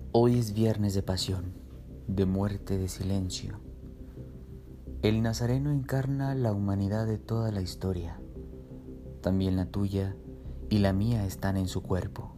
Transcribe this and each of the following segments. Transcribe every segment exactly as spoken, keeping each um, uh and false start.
Hoy es viernes de pasión, de muerte, de silencio. El Nazareno encarna la humanidad de toda la historia. También la tuya y la mía están en su cuerpo.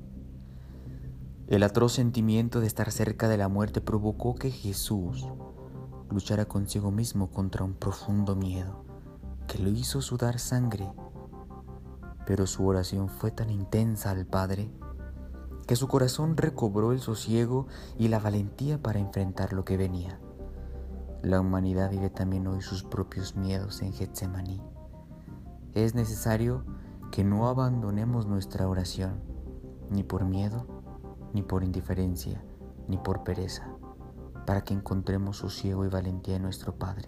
El atroz sentimiento de estar cerca de la muerte provocó que Jesús luchara consigo mismo contra un profundo miedo que lo hizo sudar sangre. Pero su oración fue tan intensa al Padre que su corazón recobró el sosiego y la valentía para enfrentar lo que venía. La humanidad vive también hoy sus propios miedos en Getsemaní. Es necesario que no abandonemos nuestra oración, ni por miedo, ni por indiferencia, ni por pereza, para que encontremos sosiego y valentía en nuestro Padre.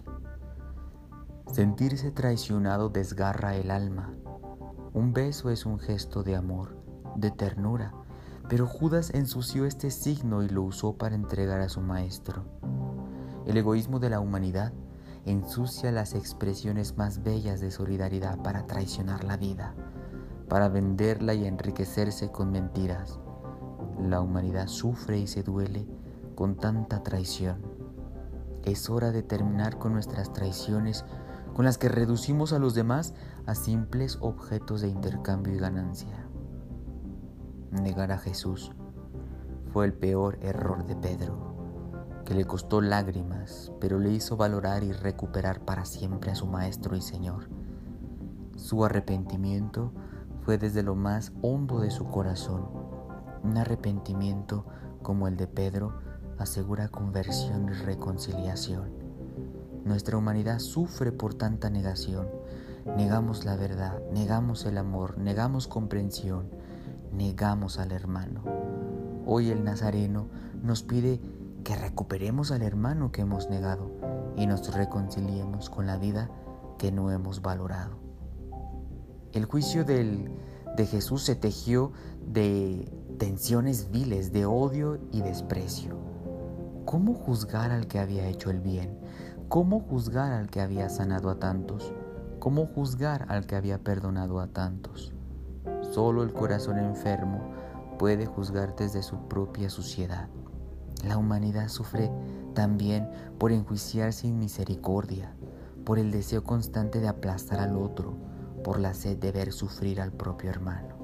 Sentirse traicionado desgarra el alma. Un beso es un gesto de amor, de ternura, pero Judas ensució este signo y lo usó para entregar a su maestro. El egoísmo de la humanidad ensucia las expresiones más bellas de solidaridad para traicionar la vida, para venderla y enriquecerse con mentiras. La humanidad sufre y se duele con tanta traición. Es hora de terminar con nuestras traiciones, con las que reducimos a los demás a simples objetos de intercambio y ganancia. Negar a Jesús fue el peor error de Pedro, que le costó lágrimas, pero le hizo valorar y recuperar para siempre a su Maestro y Señor. Su arrepentimiento fue desde lo más hondo de su corazón. Un arrepentimiento como el de Pedro asegura conversión y reconciliación. Nuestra humanidad sufre por tanta negación. Negamos la verdad, negamos el amor, negamos comprensión, negamos al hermano. Hoy el Nazareno nos pide que recuperemos al hermano que hemos negado y nos reconciliemos con la vida que no hemos valorado. El juicio del, de Jesús se tejió de tensiones viles, de odio y desprecio. ¿Cómo juzgar al que había hecho el bien? ¿Cómo juzgar al que había sanado a tantos? ¿Cómo juzgar al que había perdonado a tantos? Solo el corazón enfermo puede juzgar desde su propia suciedad. La humanidad sufre también por enjuiciar sin misericordia, por el deseo constante de aplastar al otro, por la sed de ver sufrir al propio hermano.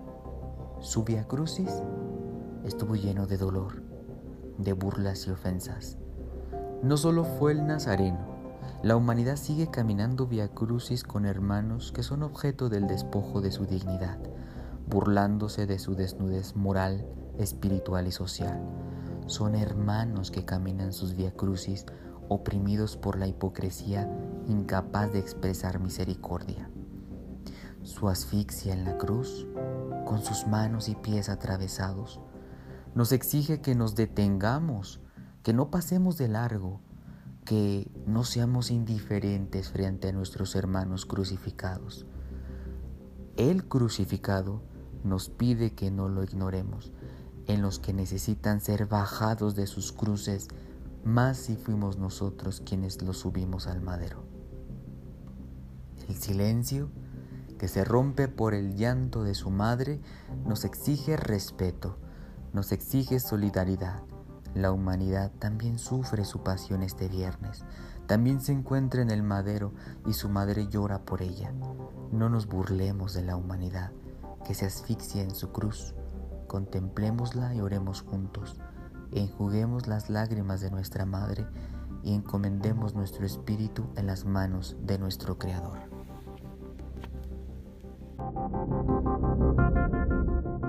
Su Vía Crucis estuvo lleno de dolor, de burlas y ofensas. No solo fue el Nazareno, la humanidad sigue caminando Vía Crucis con hermanos que son objeto del despojo de su dignidad, burlándose de su desnudez moral, espiritual y social. Son hermanos que caminan sus Vía Crucis oprimidos por la hipocresía, incapaz de expresar misericordia. Su asfixia en la cruz, con sus manos y pies atravesados, nos exige que nos detengamos, que no pasemos de largo, que no seamos indiferentes frente a nuestros hermanos crucificados. El crucificado nos pide que no lo ignoremos, en los que necesitan ser bajados de sus cruces, más si fuimos nosotros quienes los subimos al madero. El silencio, que se rompe por el llanto de su madre, nos exige respeto, nos exige solidaridad. La humanidad también sufre su pasión este viernes. También se encuentra en el madero y su madre llora por ella. No nos burlemos de la humanidad que se asfixia en su cruz. Contemplémosla y oremos juntos. Enjuguemos las lágrimas de nuestra madre y encomendemos nuestro espíritu en las manos de nuestro Creador.